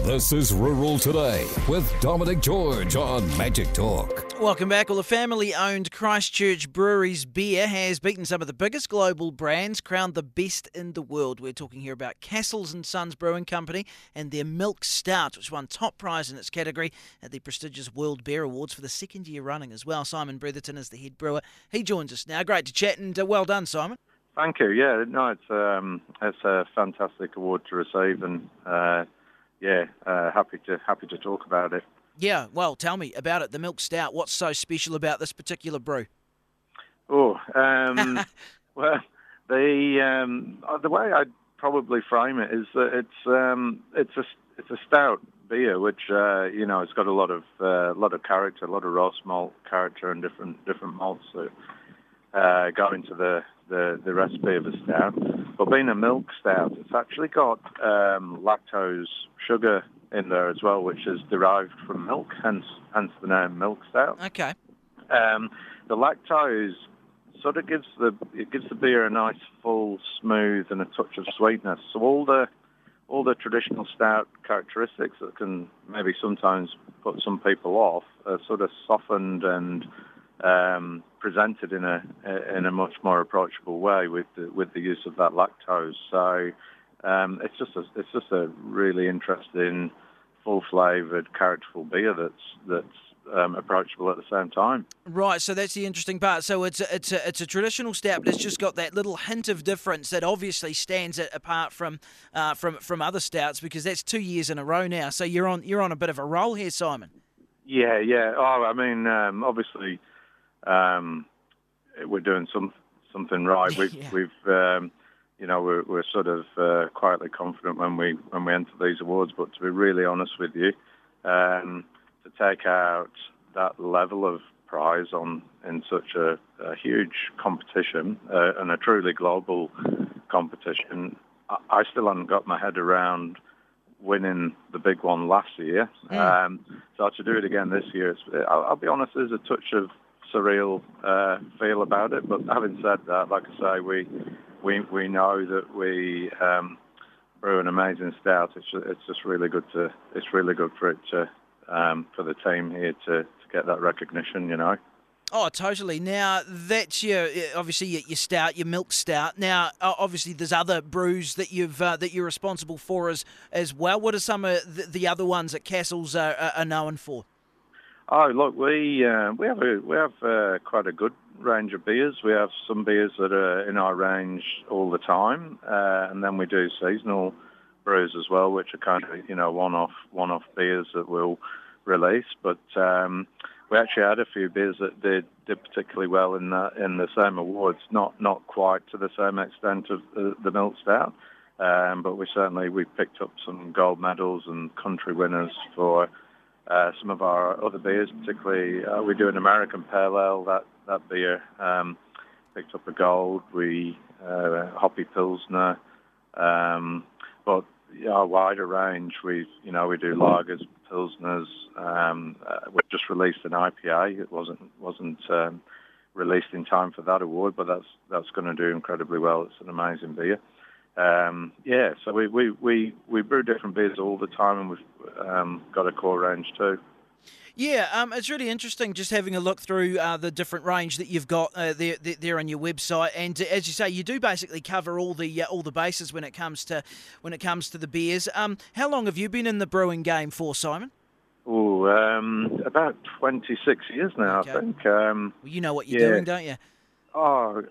This is Rural Today with Dominic George on Magic Talk. Welcome back. Well, the family-owned Christchurch Brewery's beer has beaten some of the biggest global brands, crowned the best in the world. We're talking here about Cassels & Sons Brewing Company and their Milk Stout, which won top prize in its category at the prestigious World Beer Awards for the second year running as well. Simon Bretherton is the head brewer. He joins us now. Great to chat, and well done, Simon. Thank you. Yeah, no, it's a fantastic award to receive, and happy to talk about it. Yeah, well, tell me about it. The Milk Stout. What's so special about this particular brew? Well, the way I'd probably frame it is that it's a stout beer, which it's got a lot of character, a lot of roast malt character, and different malts that go into the recipe of a stout. But being a milk stout, it's actually got lactose sugar in there as well, which is derived from milk, hence the name Milk Stout. Okay. The lactose sort of gives the beer a nice, full, smooth, and a touch of sweetness. So all the traditional stout characteristics that can maybe sometimes put some people off are sort of softened and presented in a much more approachable way with the use of that lactose. So it's just a really interesting, full-flavoured, characterful beer that's approachable at the same time. Right, so that's the interesting part. So it's a traditional stout, but it's just got that little hint of difference that obviously stands it apart from other stouts, because that's 2 years in a row now. So you're on a bit of a roll here, Simon. Yeah. Oh, I mean, obviously, we're doing something right. We've we're sort of quietly confident when we enter these awards. But to be really honest with you, to take out that level of prize in such a huge competition and a truly global competition, I still haven't got my head around winning the big one last year. So to do it again this year, I'll be honest, there's a touch of surreal feel about it. But having said that, like I say, we know that we brew an amazing stout. It's just really good for it to for the team here to get that recognition, Oh, totally. Now, that's obviously your stout, your milk stout. Now, obviously, there's other brews that you're responsible for as well. What are some of the other ones that Cassels are known for? Oh, look, we have quite a good range of beers. We have some beers that are in our range all the time, and then we do seasonal brews as well, which are kind of one-off beers that we'll release. But we actually had a few beers that did particularly well in the same awards, not quite to the same extent of the milk stout, but we picked up some gold medals and country winners for some of our other beers. Particularly, we do an American Pale Ale. That beer picked up a gold. We Hoppy Pilsner, but our wider range. We do lagers, pilsners. We've just released an IPA. It wasn't released in time for that award, but that's going to do incredibly well. It's an amazing beer. So we brew different beers all the time, and we've got a core range too. Yeah, it's really interesting just having a look through the different range that you've got there on your website, and as you say, you do basically cover all the bases when it comes to the beers. How long have you been in the brewing game for, Simon? Oh, about 26 years now, okay. I think. Well, you know what you're doing, don't you? Oh,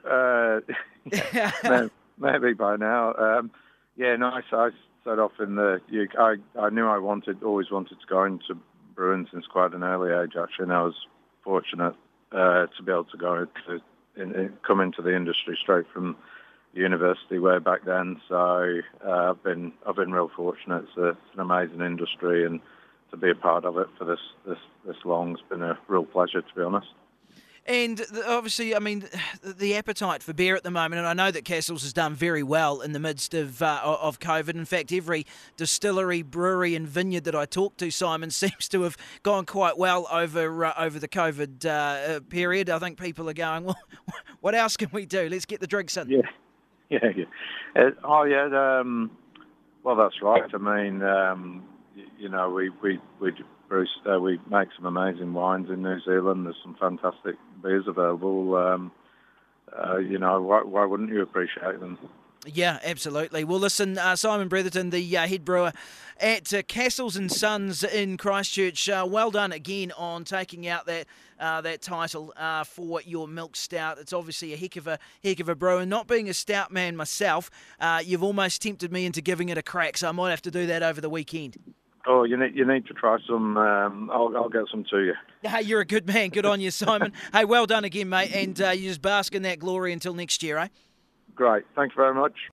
maybe by now. I started off in the UK. I knew I always wanted to go into brewing since quite an early age, actually, and I was fortunate to be able to come into the industry straight from university way back then. So I've been real fortunate. It's an amazing industry, and to be a part of it for this long, it's been a real pleasure, to be honest. And obviously, I mean, the appetite for beer at the moment, and I know that Cassels has done very well in the midst of COVID. In fact, every distillery, brewery and vineyard that I talk to, Simon, seems to have gone quite well over the COVID period. I think people are going, well, what else can we do? Let's get the drinks in. Yeah. Well, that's right. I mean, we make some amazing wines in New Zealand. There's some fantastic beers available. Why wouldn't you appreciate them? Yeah, absolutely. Well, listen, Simon Bretherton, the head brewer at Castles and Sons in Christchurch. Well done again on taking out that title for your milk stout. It's obviously a heck of a brew, and not being a stout man myself, you've almost tempted me into giving it a crack. So I might have to do that over the weekend. Oh, you need to try some. I'll get some to you. Hey, you're a good man. Good on you, Simon. Hey, well done again, mate, and you just bask in that glory until next year, eh? Great. Thanks very much.